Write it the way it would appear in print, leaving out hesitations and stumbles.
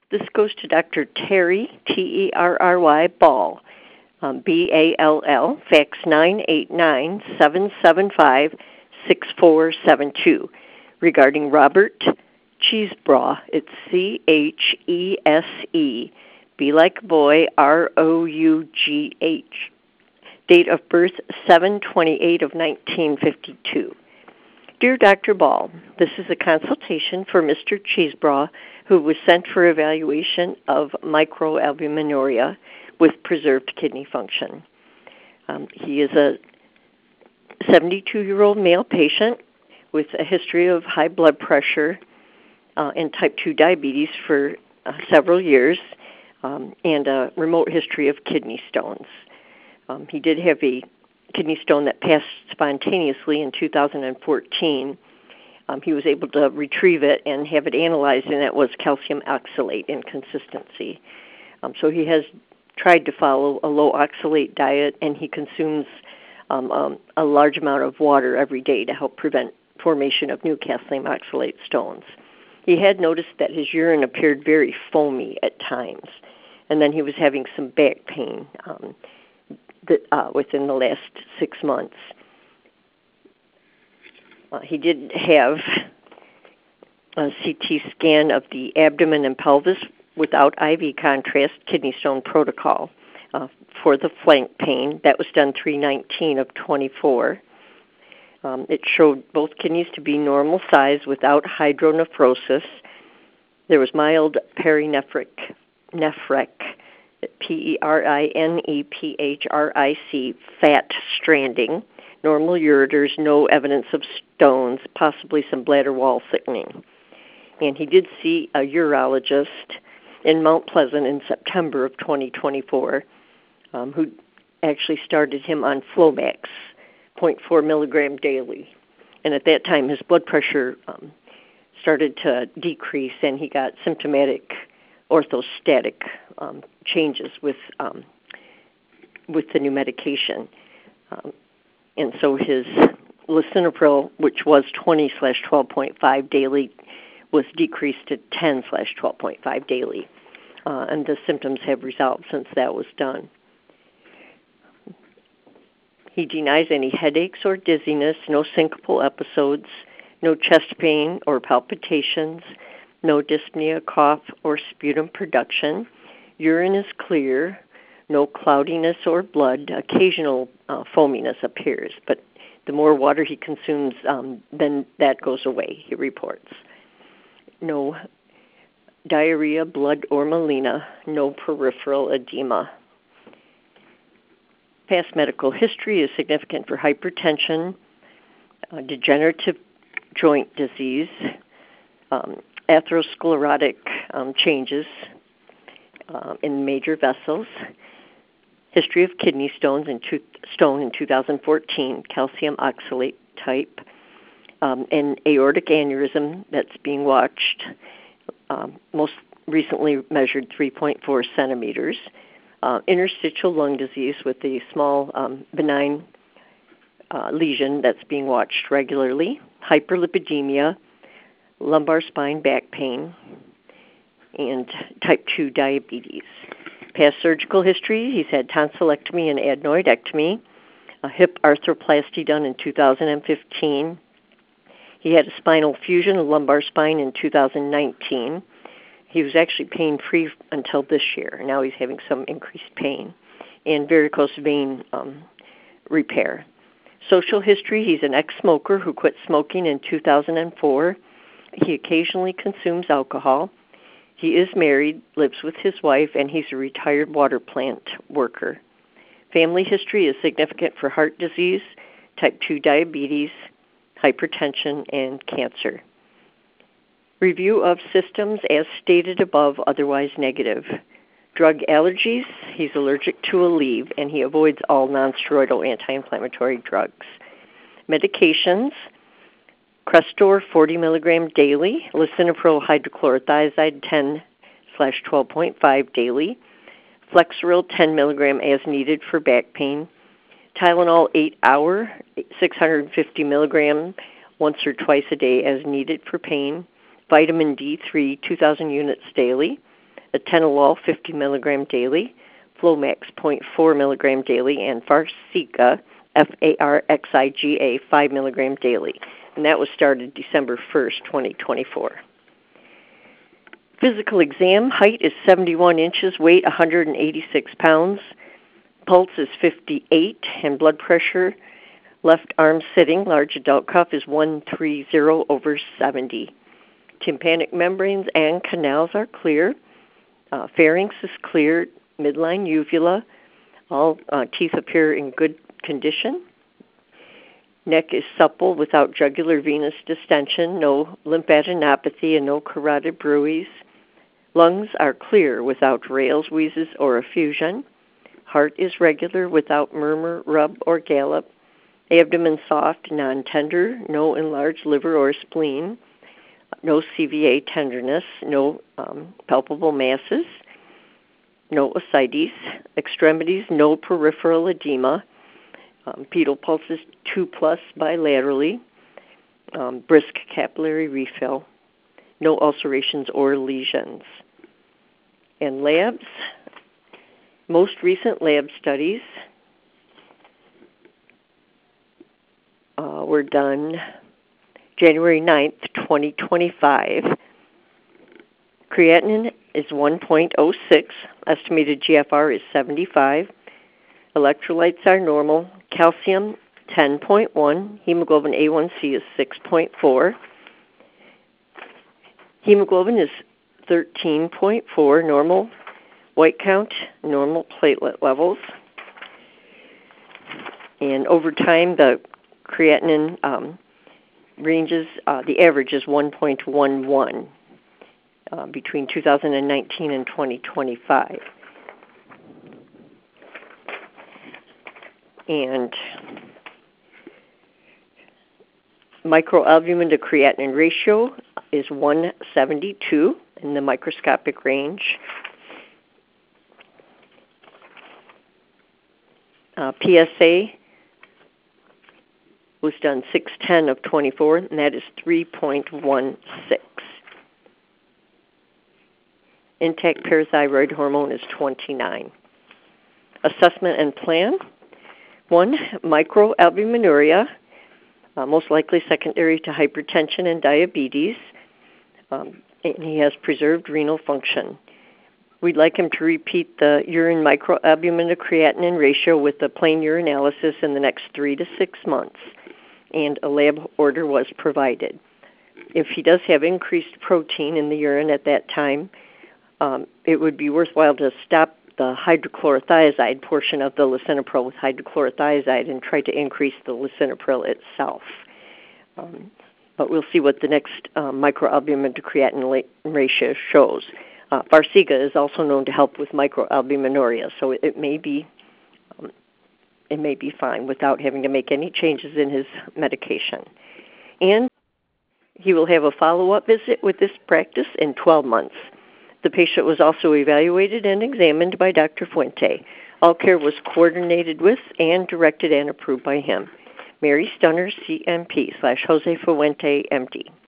This goes to Dr. Terry, Terry Ball, BALL, fax 989-775-6472, regarding Robert Cheesebrough. It's Chese, B like boy, Rough. Date of birth 7/28 of 1952. Dear Dr. Ball, this is a consultation for Mr. Cheesebrough, who was sent for evaluation of microalbuminuria with preserved kidney function. He is a 72-year-old male patient with a history of high blood pressure and type 2 diabetes for several years, and a remote history of kidney stones. He did have a kidney stone that passed spontaneously in 2014. He was able to retrieve it and have it analyzed, and that was calcium oxalate inconsistency. So he has tried to follow a low oxalate diet, and he consumes a large amount of water every day to help prevent formation of new calcium oxalate stones. He had noticed that his urine appeared very foamy at times, and then he was having some back pain within the last 6 months. He did have a CT scan of the abdomen and pelvis without IV contrast kidney stone protocol for the flank pain. That was done 3/19 of 24. It showed both kidneys to be normal size without hydronephrosis. There was mild perinephric, PERINEPHRIC, fat stranding, normal ureters, no evidence of stones, possibly some bladder wall thickening. And he did see a urologist in Mount Pleasant in September of 2024 who actually started him on Flomax, 0.4 milligram daily. And at that time, his blood pressure started to decrease, and he got symptomatic orthostatic changes with the new medication. And so his lisinopril, which was 20/12.5 daily, was decreased to 10/12.5 daily. And the symptoms have resolved since that was done. He denies any headaches or dizziness, no syncopal episodes, no chest pain or palpitations, no dyspnea, cough, or sputum production. Urine is clear, no cloudiness or blood. Occasional foaminess appears, but the more water he consumes, then that goes away, he reports. No diarrhea, blood, or melena, no peripheral edema. Past medical history is significant for hypertension, degenerative joint disease, atherosclerotic changes in major vessels, history of kidney stones in 2014, calcium oxalate type, and aortic aneurysm that's being watched, most recently measured 3.4 centimeters, interstitial lung disease with a small benign lesion that's being watched regularly, hyperlipidemia, lumbar spine back pain, and type 2 diabetes. Past surgical history, he's had tonsillectomy and adenoidectomy, a hip arthroplasty done in 2015. He had a spinal fusion of lumbar spine in 2019. He was actually pain-free until this year. Now he's having some increased pain, and varicose vein repair. Social history, he's an ex-smoker who quit smoking in 2004. He occasionally consumes alcohol. He is married, lives with his wife, and he's a retired water plant worker. Family history is significant for heart disease, type 2 diabetes, hypertension, and cancer. Review of systems as stated above, otherwise negative. Drug allergies, he's allergic to Aleve, and he avoids all nonsteroidal anti-inflammatory drugs. Medications, Crestor 40 milligram daily, lisinopril hydrochlorothiazide 10/12.5 daily, Flexeril 10 milligram as needed for back pain, Tylenol 8-hour 650 milligram once or twice a day as needed for pain, vitamin D3 2,000 units daily, atenolol 50 milligram daily, Flomax 0.4 milligram daily, and Farxiga, Farxiga 5 milligram daily. And that was started December 1st, 2024. Physical exam, height is 71 inches, weight 186 pounds, pulse is 58, and blood pressure, left arm sitting, large adult cuff is 130/70. Tympanic membranes and canals are clear. Pharynx is clear, midline uvula. All teeth appear in good condition. Neck is supple without jugular venous distension, no lymphadenopathy, and no carotid bruits. Lungs are clear without rales, wheezes, or effusion. Heart is regular without murmur, rub, or gallop. Abdomen soft, non-tender, no enlarged liver or spleen, no CVA tenderness, no palpable masses, no ascites. Extremities, no peripheral edema. Pedal pulse is 2+ bilaterally. Brisk capillary refill. No ulcerations or lesions. And labs, most recent lab studies were done January 9th, 2025. Creatinine is 1.06. Estimated GFR is 75. Electrolytes are normal. Calcium, 10.1. Hemoglobin A1C is 6.4. Hemoglobin is 13.4, normal. White count, normal platelet levels. And over time, the creatinine ranges, the average is 1.11 between 2019 and 2025. And microalbumin to creatinine ratio is 172 in the microscopic range. PSA was done 6/10 of 24, and that is 3.16. Intact parathyroid hormone is 29. Assessment and plan. 1, microalbuminuria, most likely secondary to hypertension and diabetes, and he has preserved renal function. We'd like him to repeat the urine microalbumin to creatinine ratio with a plain urinalysis in the next 3 to 6 months, and a lab order was provided. If he does have increased protein in the urine at that time, it would be worthwhile to stop the hydrochlorothiazide portion of the lisinopril with hydrochlorothiazide and try to increase the lisinopril itself. But we'll see what the next microalbumin to creatinine ratio shows. Farxiga is also known to help with microalbuminuria, so it may be fine without having to make any changes in his medication. And he will have a follow-up visit with this practice in 12 months. The patient was also evaluated and examined by Dr. Fuente. All care was coordinated with and directed and approved by him. Mary Stunner, CMP /Jose Fuente, MD.